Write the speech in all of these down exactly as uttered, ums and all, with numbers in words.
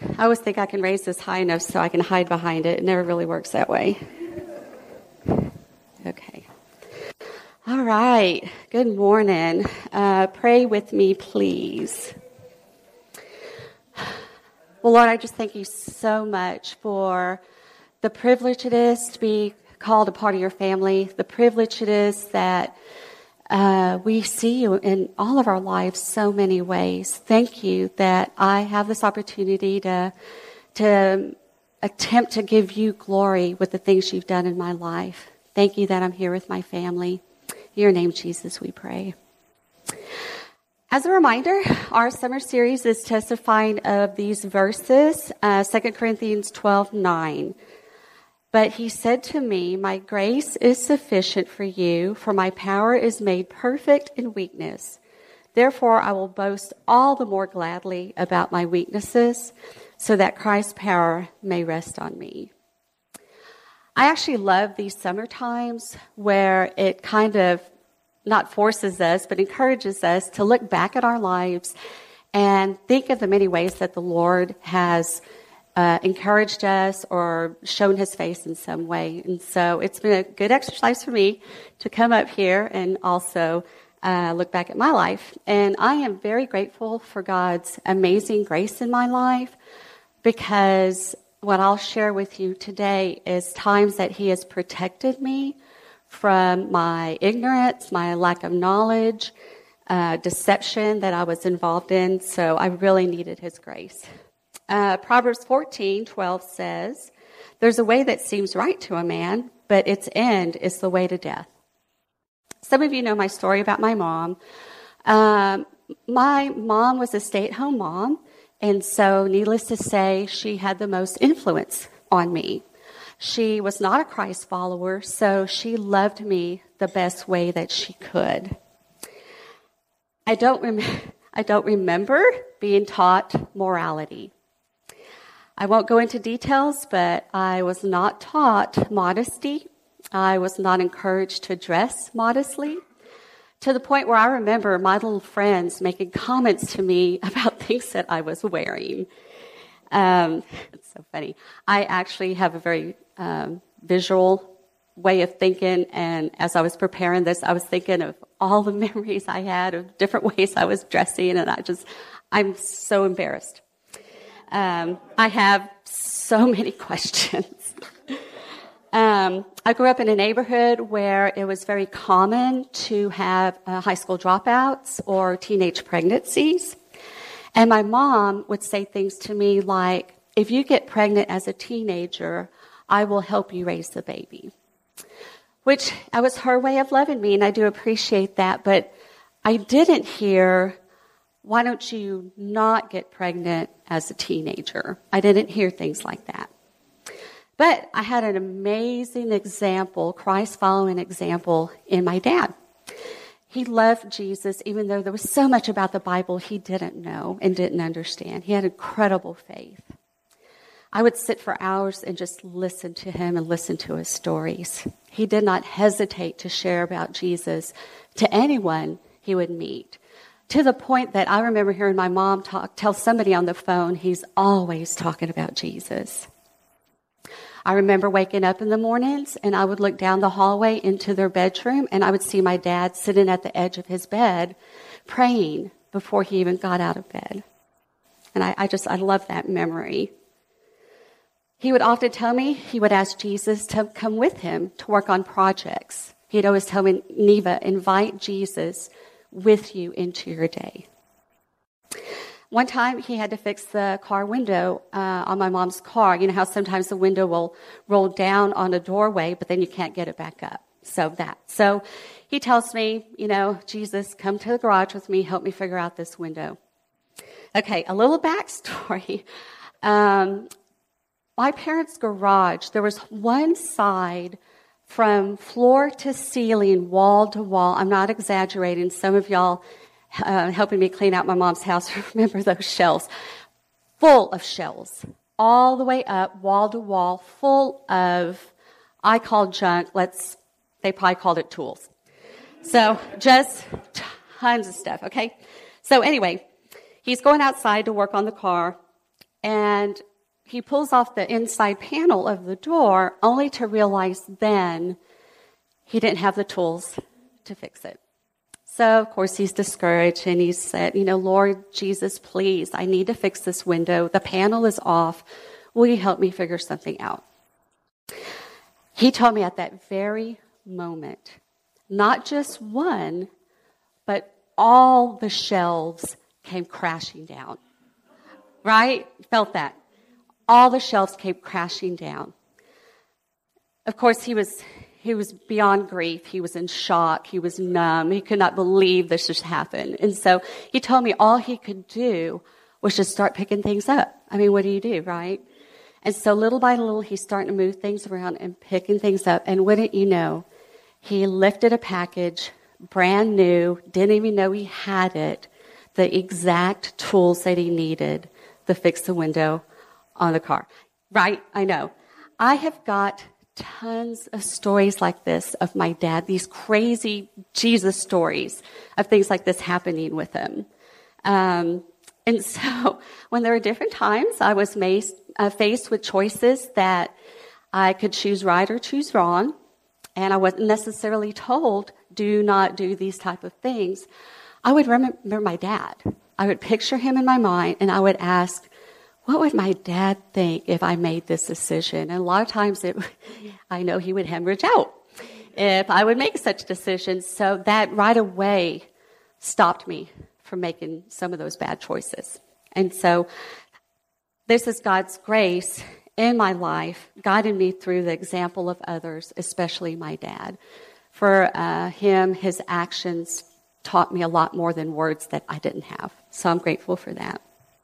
I always think I can raise this high enough so I can hide behind it. It never really works that way. Okay. All right. Good morning. Uh, pray with me, please. Well, Lord, I just thank you so much for the privilege it is to be called a part of your family, the privilege it is that uh, we see you in all of our lives so many ways. Thank you that I have this opportunity to to attempt to give you glory with the things you've done in my life. Thank you that I'm here with my family. In your name, Jesus, we pray. As a reminder, our summer series is testifying of these verses, uh, Second Corinthians twelve nine. But he said to me, my grace is sufficient for you, for my power is made perfect in weakness. Therefore, I will boast all the more gladly about my weaknesses, so that Christ's power may rest on me. I actually love these summer times where it kind of not forces us, but encourages us to look back at our lives and think of the many ways that the Lord has uh, encouraged us or shown his face in some way. And so it's been a good exercise for me to come up here and also uh, look back at my life. And I am very grateful for God's amazing grace in my life, because what I'll share with you today is times that he has protected me from my ignorance, my lack of knowledge, uh, deception that I was involved in. So I really needed his grace. Uh, Proverbs fourteen twelve says, there's a way that seems right to a man, but its end is the way to death. Some of you know my story about my mom. Um, my mom was a stay-at-home mom, and so needless to say, she had the most influence on me. She was not a Christ follower, so she loved me the best way that she could. I don't rem- I don't remember being taught morality. I won't go into details, but I was not taught modesty. I was not encouraged to dress modestly, to the point where I remember my little friends making comments to me about things that I was wearing. Um, it's so funny. I actually have a very um, visual way of thinking, and as I was preparing this, I was thinking of all the memories I had of different ways I was dressing, and I just, I'm so embarrassed. Um, I have so many questions. um, I grew up in a neighborhood where it was very common to have uh, high school dropouts or teenage pregnancies. And my mom would say things to me like, if you get pregnant as a teenager, I will help you raise the baby. Which that was her way of loving me, and I do appreciate that. But I didn't hear, why don't you not get pregnant as a teenager? I didn't hear things like that. But I had an amazing example, Christ-following example in my dad. He loved Jesus, even though there was so much about the Bible he didn't know and didn't understand. He had incredible faith. I would sit for hours and just listen to him and listen to his stories. He did not hesitate to share about Jesus to anyone he would meet, to the point that I remember hearing my mom talk, tell somebody on the phone, he's always talking about Jesus. I remember waking up in the mornings and I would look down the hallway into their bedroom and I would see my dad sitting at the edge of his bed praying before he even got out of bed. And I, I just, I love that memory. He would often tell me he would ask Jesus to come with him to work on projects. He'd always tell me, Neva, invite Jesus with you into your day. One time he had to fix the car window uh, on my mom's car. You know how sometimes the window will roll down on a doorway, but then you can't get it back up. So that. So he tells me, you know, Jesus, come to the garage with me, help me figure out this window. Okay, a little backstory. Um, my parents' garage, there was one side from floor to ceiling, wall to wall. I'm not exaggerating. Some of y'all uh, helping me clean out my mom's house remember those shelves. Full of shells. All the way up, wall to wall, full of, I call junk. Let's, they probably called it tools. So just tons of stuff, okay? So anyway, he's going outside to work on the car. And he pulls off the inside panel of the door, only to realize then he didn't have the tools to fix it. So, of course, he's discouraged, and he said, you know, Lord Jesus, please, I need to fix this window. The panel is off. Will you help me figure something out? He told me at that very moment, not just one, but all the shelves came crashing down. Right? Felt that. All the shelves came crashing down. Of course, he was he was beyond grief. He was in shock. He was numb. He could not believe this just happened. And so he told me all he could do was just start picking things up. I mean, what do you do, right? And so little by little, he's starting to move things around and picking things up. And wouldn't you know, he lifted a package, brand new, didn't even know he had it, the exact tools that he needed to fix the window on the car. Right? I know. I have got tons of stories like this of my dad, these crazy Jesus stories of things like this happening with him. Um, and so when there were different times I was maced, uh, faced with choices that I could choose right or choose wrong, and I wasn't necessarily told, do not do these type of things, I would remember my dad. I would picture him in my mind, and I would ask, what would my dad think if I made this decision? And a lot of times it, I know he would hemorrhage out if I would make such decisions. So that right away stopped me from making some of those bad choices. And so this is God's grace in my life, guiding me through the example of others, especially my dad. For uh, him, his actions taught me a lot more than words that I didn't have. So I'm grateful for that.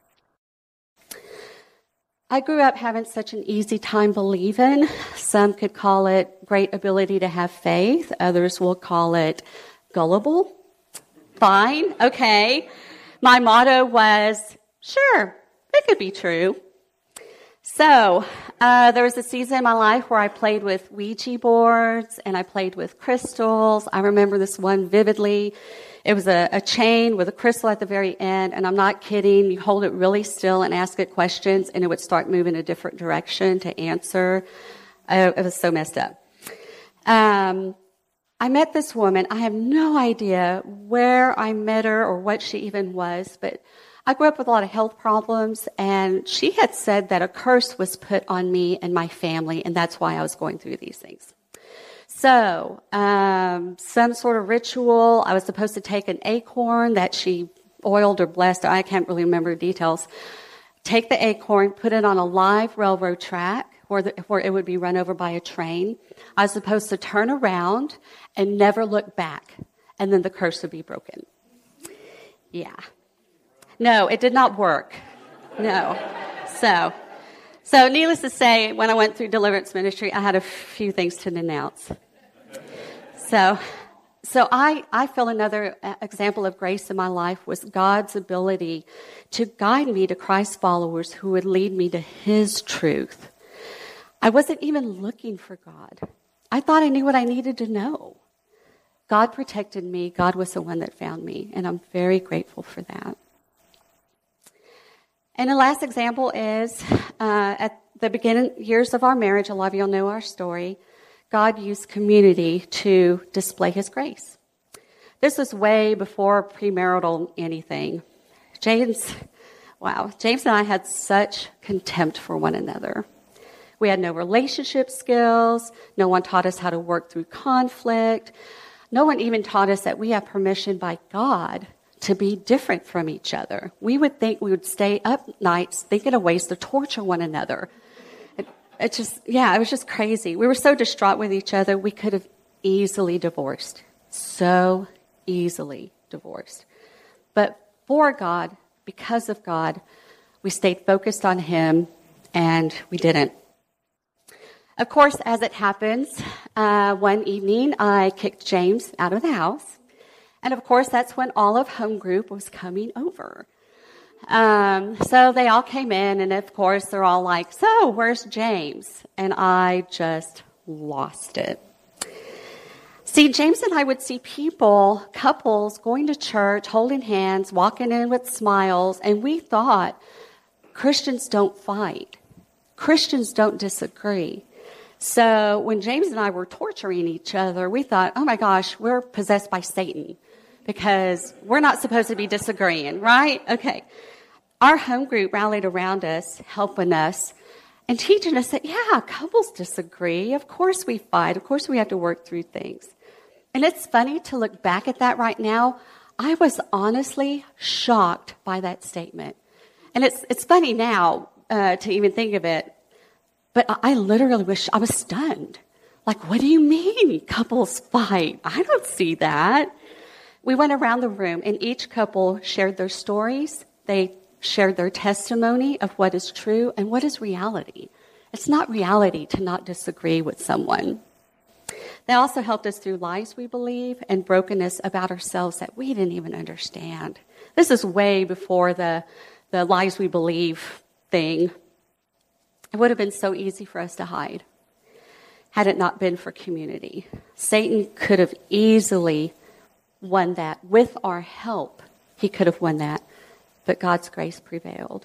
I grew up having such an easy time believing. Some could call it great ability to have faith. Others will call it gullible. Fine, okay. My motto was, sure, it could be true. So uh, there was a season in my life where I played with Ouija boards and I played with crystals. I remember this one vividly. It was a, a chain with a crystal at the very end, and I'm not kidding. You hold it really still and ask it questions, and it would start moving a different direction to answer. I, it was so messed up. Um, I met this woman. I have no idea where I met her or what she even was, but I grew up with a lot of health problems, and she had said that a curse was put on me and my family, and that's why I was going through these things. So, um, some sort of ritual. I was supposed to take an acorn that she oiled or blessed. I can't really remember the details. Take the acorn, put it on a live railroad track where, the, where it would be run over by a train. I was supposed to turn around and never look back, and then the curse would be broken. Yeah. No, it did not work. No. So, so needless to say, when I went through deliverance ministry, I had a few things to denounce. So, so I, I feel another example of grace in my life was God's ability to guide me to Christ followers who would lead me to His truth. I wasn't even looking for God. I thought I knew what I needed to know. God protected me. God was the one that found me, and I'm very grateful for that. And the last example is uh, at the beginning years of our marriage, a lot of you all know our story, God used community to display His grace. This was way before premarital anything. James, wow, James and I had such contempt for one another. We had no relationship skills. No one taught us how to work through conflict. No one even taught us that we have permission by God to be different from each other. We would think we would stay up nights thinking of ways to torture one another. It, it just, yeah, it was just crazy. We were so distraught with each other, we could have easily divorced. So easily divorced. But for God, because of God, we stayed focused on Him, and we didn't. Of course, as it happens, uh, one evening I kicked James out of the house. And of course, that's when all of home group was coming over. Um, so they all came in, and of course, they're all like, so where's James? And I just lost it. See, James and I would see people, couples, going to church, holding hands, walking in with smiles, and we thought Christians don't fight. Christians don't disagree. So when James and I were torturing each other, we thought, oh my gosh, we're possessed by Satan because we're not supposed to be disagreeing, right? Okay. Our home group rallied around us, helping us and teaching us that, yeah, couples disagree. Of course we fight. Of course we have to work through things. And it's funny to look back at that right now. I was honestly shocked by that statement. And it's it's funny now uh, to even think of it. But I literally was, I was stunned. Like, what do you mean couples fight? I don't see that. We went around the room and each couple shared their stories. They shared their testimony of what is true and what is reality. It's not reality to not disagree with someone. They also helped us through lies we believe and brokenness about ourselves that we didn't even understand. This is way before the, the lies we believe thing. It would have been so easy for us to hide had it not been for community. Satan could have easily won that. With our help, he could have won that. But God's grace prevailed.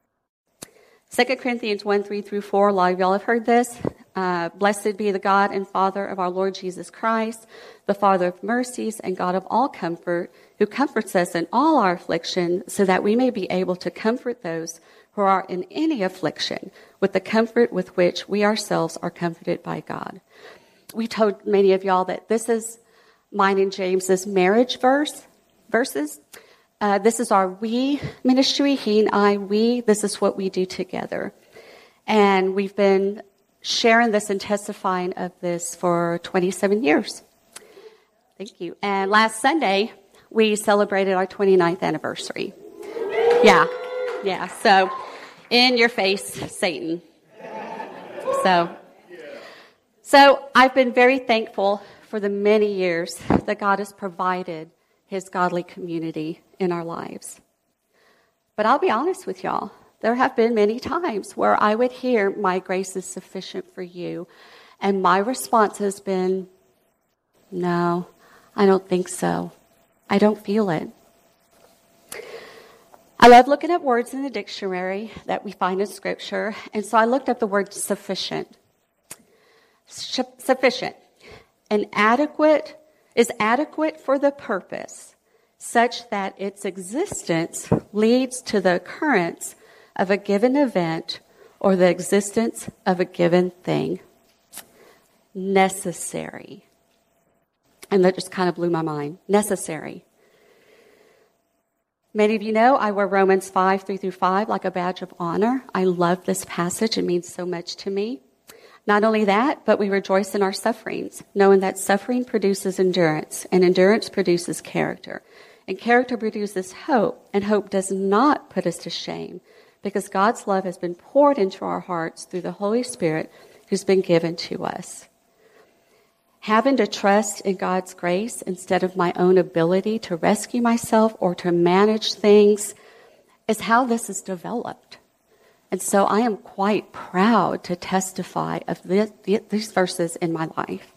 Second Corinthians one, three through four, a lot of y'all have heard this. Uh, Blessed be the God and Father of our Lord Jesus Christ, the Father of mercies and God of all comfort, who comforts us in all our affliction, so that we may be able to comfort those who are in any affliction with the comfort with which we ourselves are comforted by God. We told many of y'all that this is mine and James's marriage verse, verses. Uh, this is our we ministry, he and I, we. This is what we do together. And we've been sharing this and testifying of this for twenty-seven years. Thank you. And last Sunday, we celebrated our twenty-ninth anniversary. Yeah. Yeah, so in your face, Satan. So, so I've been very thankful for the many years that God has provided his godly community in our lives. But I'll be honest with y'all, there have been many times where I would hear, my grace is sufficient for you. And my response has been, no, I don't think so. I don't feel it. I love looking at words in the dictionary that we find in Scripture, and so I looked up the word sufficient. Sufficient. An adequate is adequate for the purpose, such that its existence leads to the occurrence of a given event or the existence of a given thing. Necessary. And that just kind of blew my mind. Necessary. Many of you know I wear Romans five, three through five like a badge of honor. I love this passage. It means so much to me. Not only that, but we rejoice in our sufferings, knowing that suffering produces endurance, and endurance produces character. And character produces hope, and hope does not put us to shame, because God's love has been poured into our hearts through the Holy Spirit who's been given to us. Having to trust in God's grace instead of my own ability to rescue myself or to manage things is how this is developed. And so I am quite proud to testify of this, these verses in my life.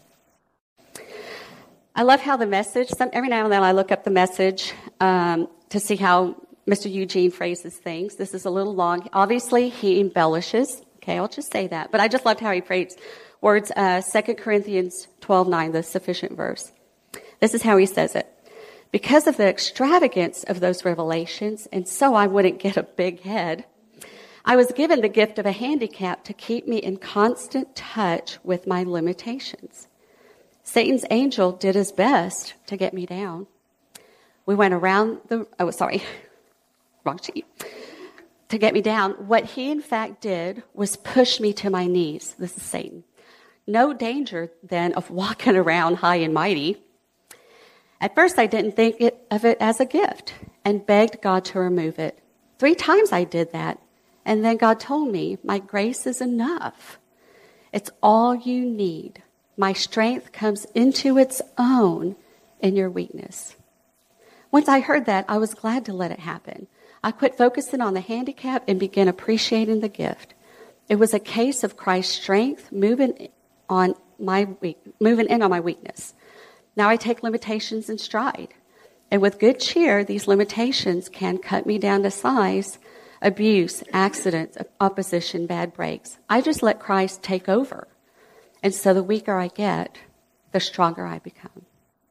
I love how the message, some, every now and then I look up the message um, to see how Mister Eugene phrases things. This is a little long. Obviously, he embellishes. Okay, I'll just say that. But I just loved how he phrased words, uh, Second Corinthians twelve nine, the sufficient verse. This is how he says it. Because of the extravagance of those revelations, and so I wouldn't get a big head, I was given the gift of a handicap to keep me in constant touch with my limitations. Satan's angel did his best to get me down. We went around the, oh, sorry, wrong sheet. To get me down, what he in fact did was push me to my knees. This is Satan. No danger, then, of walking around high and mighty. At first, I didn't think it, of it as a gift and begged God to remove it. Three times I did that, and then God told me, my grace is enough. It's all you need. My strength comes into its own in your weakness. Once I heard that, I was glad to let it happen. I quit focusing on the handicap and began appreciating the gift. It was a case of Christ's strength moving on my weak, moving in on my weakness. Now I take limitations in stride. And with good cheer, these limitations can cut me down to size, abuse, accidents, opposition, bad breaks. I just let Christ take over. And so the weaker I get, the stronger I become.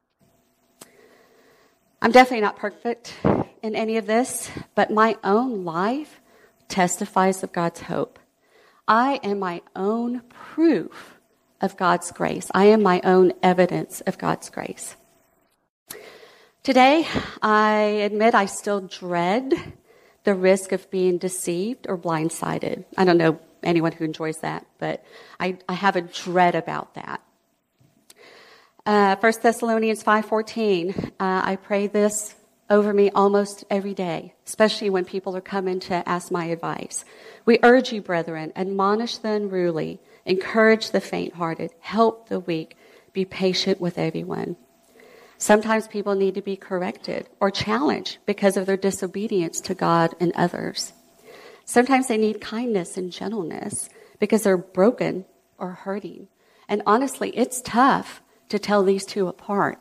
I'm definitely not perfect in any of this, but my own life testifies of God's hope. I am my own proof of God's grace. I am my own evidence of God's grace. Today, I admit I still dread the risk of being deceived or blindsided. I don't know anyone who enjoys that, but I, I have a dread about that. Uh, First Thessalonians five fourteen, uh, I pray this over me almost every day, especially when people are coming to ask my advice. We urge you, brethren, admonish the unruly, encourage the faint-hearted, help the weak, be patient with everyone. Sometimes people need to be corrected or challenged because of their disobedience to God and others. Sometimes they need kindness and gentleness because they're broken or hurting. And honestly, it's tough to tell these two apart.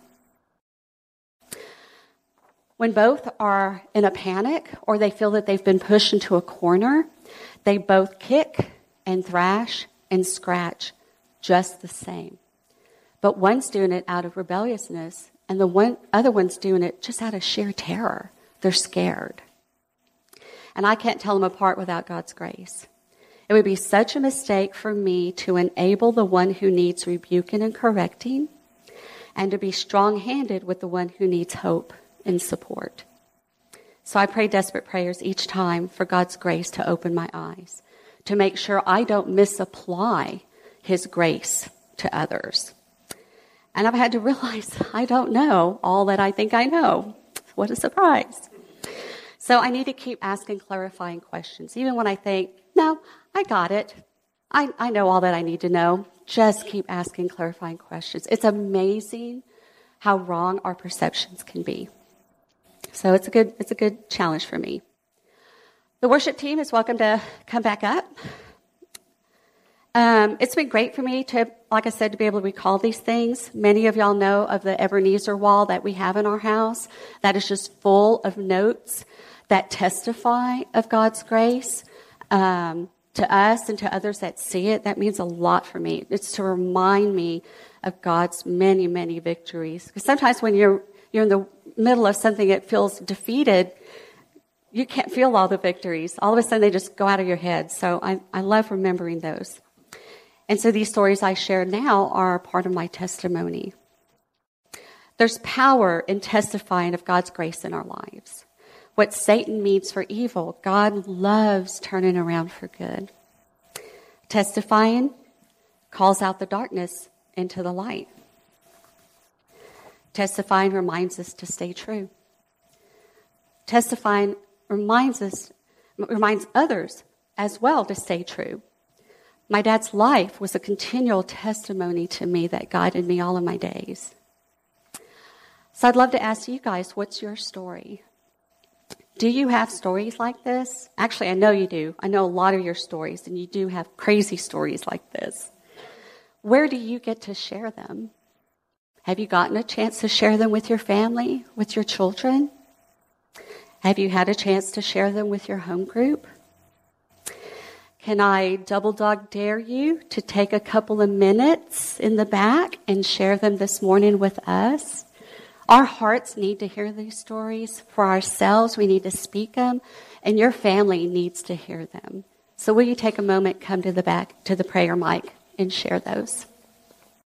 When both are in a panic or they feel that they've been pushed into a corner, they both kick and thrash and scratch just the same. But one's doing it out of rebelliousness and the one other one's doing it just out of sheer terror. They're scared. And I can't tell them apart without God's grace. It would be such a mistake for me to enable the one who needs rebuking and correcting and to be strong-handed with the one who needs hope and support. So I pray desperate prayers each time for God's grace to open my eyes, to make sure I don't misapply his grace to others. And I've had to realize I don't know all that I think I know. What a surprise. So I need to keep asking clarifying questions, even when I think, no, I got it. I, I know all that I need to know. Just keep asking clarifying questions. It's amazing how wrong our perceptions can be. So it's a good, it's a good challenge for me. The worship team is welcome to come back up. Um, it's been great for me to, like I said, to be able to recall these things. Many of y'all know of the Ebenezer wall that we have in our house. That is just full of notes that testify of God's grace. Um, to us and to others that see it, that means a lot for me. It's to remind me of God's many, many victories. Because sometimes when you're you're in the middle of something that feels defeated, you can't feel all the victories. All of a sudden, they just go out of your head. So I, I love remembering those. And so these stories I share now are part of my testimony. There's power in testifying of God's grace in our lives. What Satan means for evil, God loves turning around for good. Testifying calls out the darkness into the light. Testifying reminds us to stay true. Testifying reminds us, reminds others as well to stay true. My dad's life was a continual testimony to me that guided me all of my days. So I'd love to ask you guys, what's your story? Do you have stories like this? Actually, I know you do. I know a lot of your stories, and you do have crazy stories like this. Where do you get to share them? Have you gotten a chance to share them with your family, with your children? Have you had a chance to share them with your home group? Can I double dog dare you to take a couple of minutes in the back and share them this morning with us? Our hearts need to hear these stories. For ourselves, we need to speak them, and your family needs to hear them. So will you take a moment, come to the back, to the prayer mic, and share those?